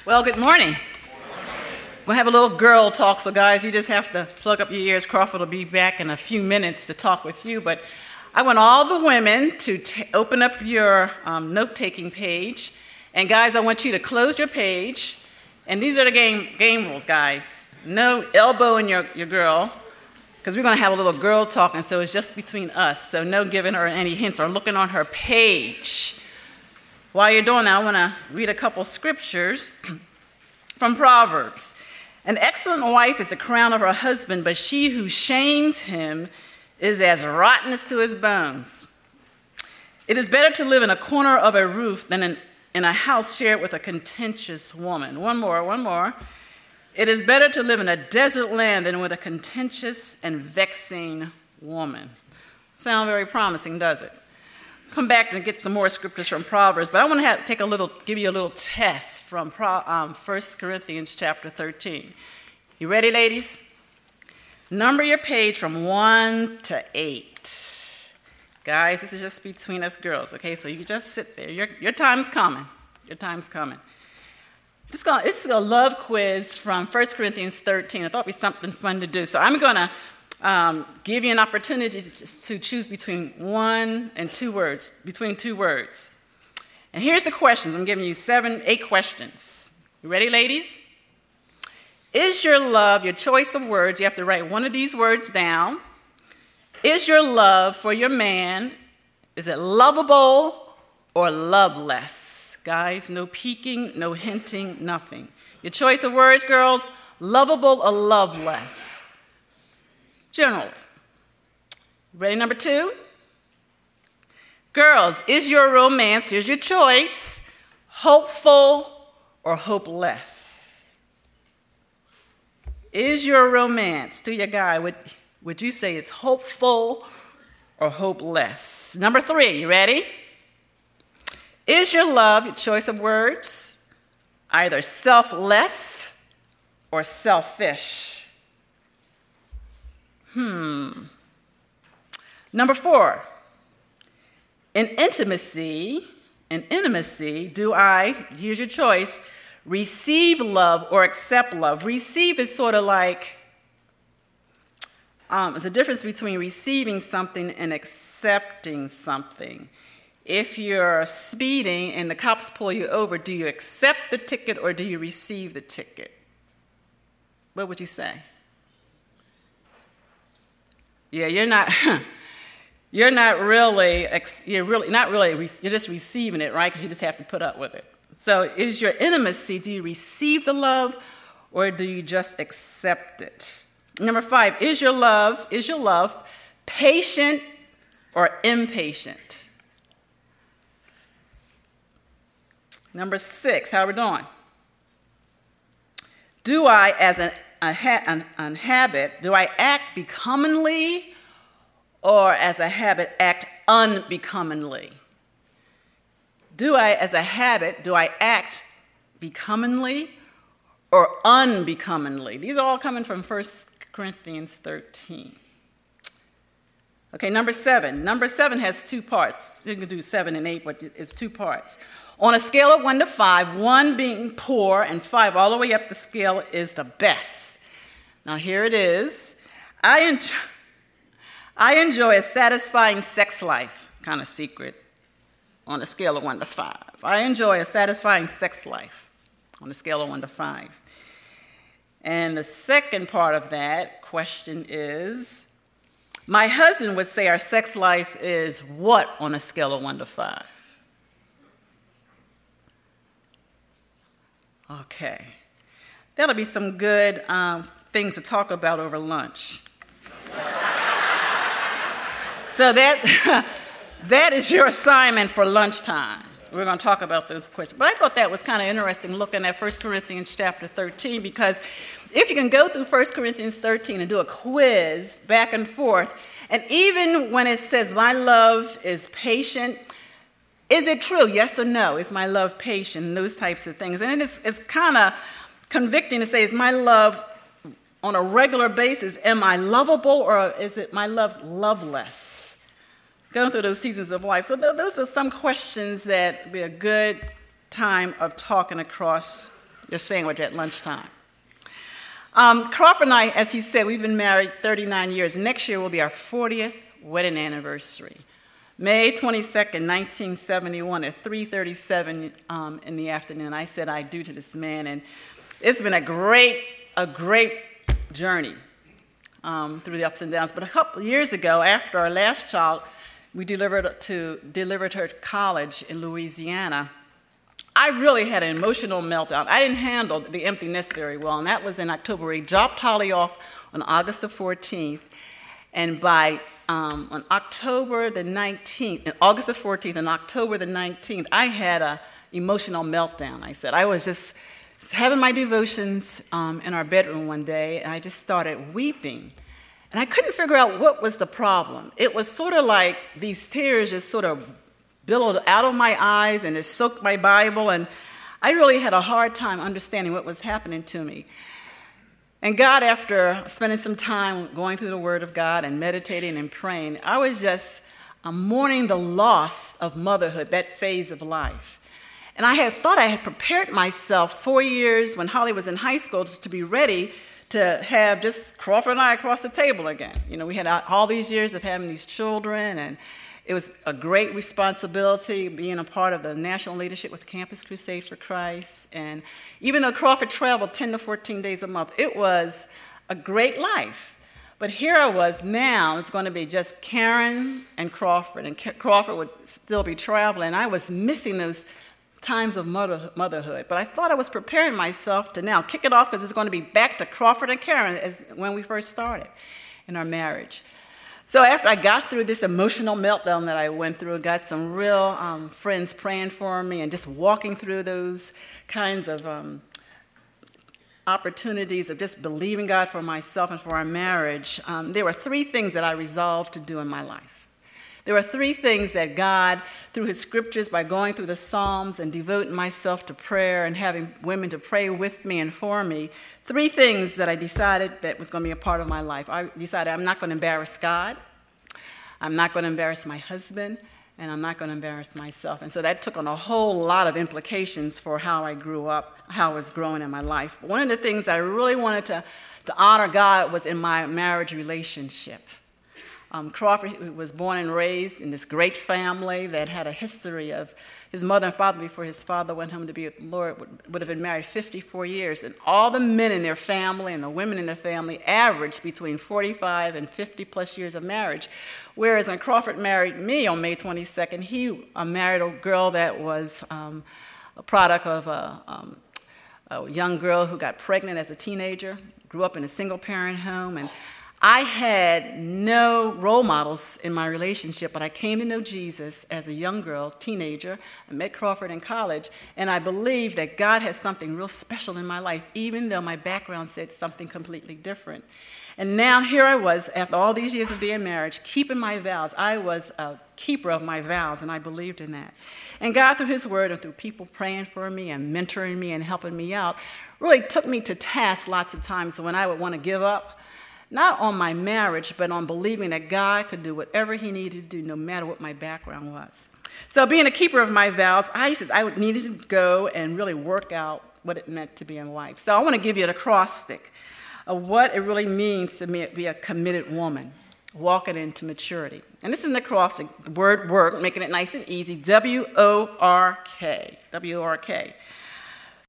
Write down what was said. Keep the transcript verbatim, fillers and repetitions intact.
Well, good morning. We'll have a little girl talk, so guys, you just have to plug up your ears. Crawford will be back in a few minutes to talk with you, but I want all the women to t- open up your um, note-taking page, and guys, I want you to close your page, and these are the game, game rules, guys. No elbowing your, your girl, because we're going to have a little girl talk, and so it's just between us, so no giving her any hints or looking on her page. While you're doing that, I want to read a couple scriptures from Proverbs. An excellent wife is the crown of her husband, but she who shames him is as rottenness to his bones. It is better to live in a corner of a roof than in, in a house shared with a contentious woman. One more, one more. It is better to live in a desert land than with a contentious and vexing woman. Sound very promising, does it? Come back and get some more scriptures from Proverbs, but I want to have, take a little, give you a little test from Pro, um, First Corinthians chapter thirteen. You ready, ladies? Number your page from one to eight. Guys, this is just between us girls, okay? So you just sit there. Your, your time's coming. Your time's coming. This is, gonna, this is a love quiz from First Corinthians thirteen. I thought it'd be something fun to do. So I'm going to Um, give you an opportunity to, to choose between one and two words, between two words. And here's the questions. I'm giving you seven, eight questions. You ready, ladies? Is your love, your choice of words, you have to write one of these words down. Is your love for your man, is it lovable or loveless? Guys, no peeking, no hinting, nothing. Your choice of words, girls, lovable or loveless? Generally. Ready, number two? Girls, is your romance, here's your choice, hopeful or hopeless? Is your romance to your guy, would, would you say it's hopeful or hopeless? Number three, you ready? Is your love, your choice of words, either selfless or selfish? Hmm. Number four, in intimacy, in intimacy, do I, here's your choice, receive love or accept love? Receive is sort of like, um, there's a difference between receiving something and accepting something. If you're speeding and the cops pull you over, do you accept the ticket or do you receive the ticket? What would you say? Yeah, you're not, you're not really, you're really, not really, you're just receiving it, right? Because you just have to put up with it. So is your intimacy, do you receive the love or do you just accept it? Number five, is your love, is your love patient or impatient? Number six, how are we doing? Do I, as an A, ha- an, an habit, do I act becomingly or as a habit act unbecomingly? Do I, as a habit, do I act becomingly or unbecomingly? These are all coming from First Corinthians thirteen. Okay, number seven. Number seven has two parts. You can do seven and eight, but it's two parts. On a scale of one to five, one being poor and five all the way up the scale is the best. Now here it is. I enjoy, I enjoy a satisfying sex life, kind of secret, on a scale of one to five. I enjoy a satisfying sex life on a scale of one to five. And the second part of that question is, my husband would say our sex life is what on a scale of one to five? Okay. That'll be some good um, things to talk about over lunch. So that, that is your assignment for lunchtime. We're going to talk about those questions. But I thought that was kind of interesting looking at First Corinthians chapter thirteen, because if you can go through First Corinthians thirteen and do a quiz back and forth, and even when it says my love is patient, is it true? Yes or no? Is my love patient? And those types of things. And it's, it's kind of convicting to say, is my love on a regular basis, am I lovable or is it my love loveless? Going through those seasons of life. So th- those are some questions that would be a good time of talking across your sandwich at lunchtime. Um, Crawford and I, as he said, we've been married thirty-nine years. Next year will be our fortieth wedding anniversary. May twenty-second, nineteen seventy-one at three thirty-seven um, in the afternoon, I said I do to this man. And it's been a great, a great journey um, through the ups and downs. But a couple of years ago, after our last child, we delivered, to, delivered her to college in Louisiana. I really had an emotional meltdown. I didn't handle the empty nest very well, and that was in October. We dropped Holly off on August the fourteenth, and by um, on October the nineteenth, and August the fourteenth and October the nineteenth, I had an emotional meltdown. I said I was just having my devotions um, in our bedroom one day, and I just started weeping, and I couldn't figure out what was the problem. It was sort of like these tears just sort of billowed out of my eyes and it soaked my Bible, and I really had a hard time understanding what was happening to me. And God, after spending some time going through the Word of God and meditating and praying, I was just um, mourning the loss of motherhood, that phase of life. And I had thought I had prepared myself four years when Holly was in high school to be ready to have just Crawford and I across the table again. You know, we had all these years of having these children, and it was a great responsibility being a part of the national leadership with Campus Crusade for Christ. And even though Crawford traveled ten to fourteen days a month, it was a great life. But here I was now, it's going to be just Karen and Crawford, and Crawford would still be traveling. I was missing those times of mother, motherhood. But I thought I was preparing myself to now kick it off, because it's going to be back to Crawford and Karen as when we first started in our marriage. So after I got through this emotional meltdown that I went through, got some real um, friends praying for me, and just walking through those kinds of um, opportunities of just believing God for myself and for our marriage, um, there were three things that I resolved to do in my life. There were three things that God, through his scriptures, by going through the Psalms and devoting myself to prayer and having women to pray with me and for me, three things that I decided that was going to be a part of my life. I decided I'm not going to embarrass God, I'm not going to embarrass my husband, and I'm not going to embarrass myself. And so that took on a whole lot of implications for how I grew up, how I was growing in my life. But one of the things I really wanted to, to honor God was in my marriage relationship. Um, Crawford was born and raised in this great family that had a history of his mother and father, before his father went home to be with the Lord, would, would have been married fifty-four years. And all the men in their family and the women in their family averaged between forty-five and fifty plus years of marriage. Whereas when Crawford married me on May twenty-second, he uh, married a girl that was um, a product of a, um, a young girl who got pregnant as a teenager, grew up in a single-parent home, and I had no role models in my relationship, but I came to know Jesus as a young girl, teenager. I met Crawford in college, and I believed that God had something real special in my life, even though my background said something completely different. And now here I was, after all these years of being married, keeping my vows. I was a keeper of my vows, and I believed in that. And God, through his word and through people praying for me and mentoring me and helping me out, really took me to task lots of times when I would want to give up. Not on my marriage, but on believing that God could do whatever he needed to do, no matter what my background was. So being a keeper of my vows, I said I needed to go and really work out what it meant to be a wife. So I want to give you an acrostic of what it really means to be a committed woman, walking into maturity. And this is an acrostic, the word work, making it nice and easy, W O R K, W O R K.